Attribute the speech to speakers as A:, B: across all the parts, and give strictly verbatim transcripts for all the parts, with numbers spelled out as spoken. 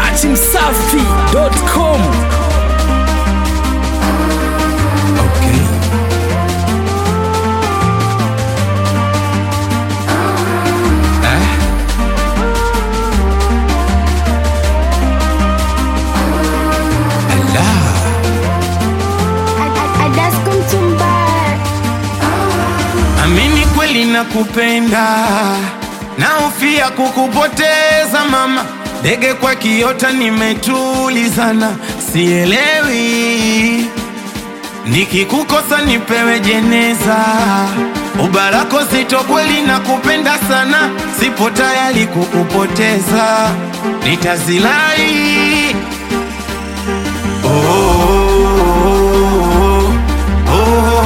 A: dati msafi dot com. Okay. Eh? Allah. Amini kweli nakupenda, naofia kukupoteza mama. Dege kwa kiota nimetulizana, sielewi nikikukosa nipewe jeneza. Ubarako zito kweli nakupenda sana, sipo tayari kukupoteza, nitazilai. Oh, oh, oh,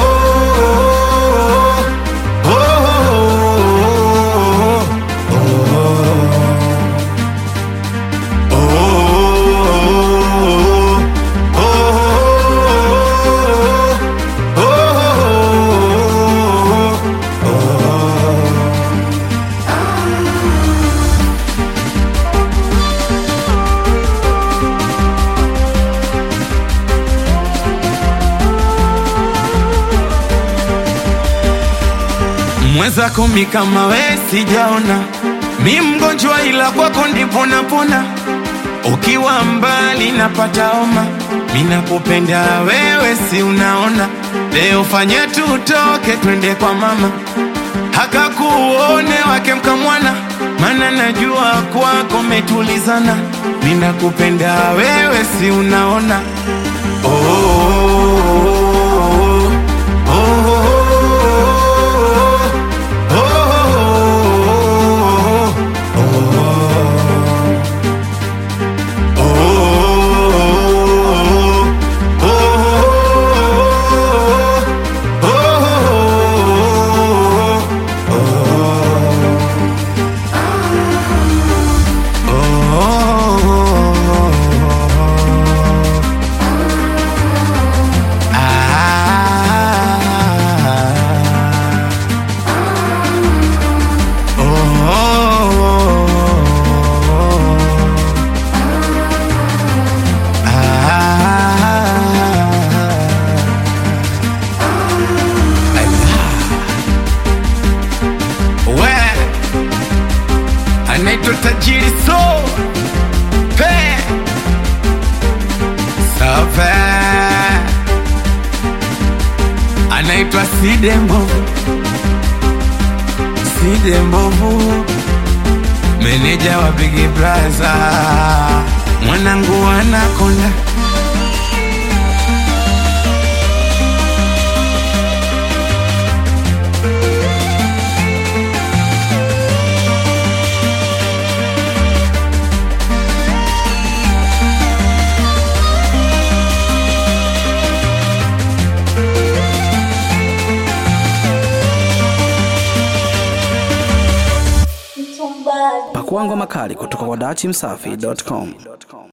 A: mweza kumi kama we sijaona, mi mgonjwa ila kwako ndipo napona. Ukiwa mbali napata homa, mi nakupenda wewe si unaona. Leo fanya tutoke twende kwa mama, haka kuone wake mkamwana. Mana najua kwako metulizana, mi nakupenda wewe si unaona. Oh, oh, oh, oh, oh. Anaitwa tajiri so pe Save, anaitwa Side Mbovu, Side Mbovu, meneja wa Big Plaza, mwanangu anakonda.
B: Pakua ngoma kali kutoka kwa dati msafi dot com.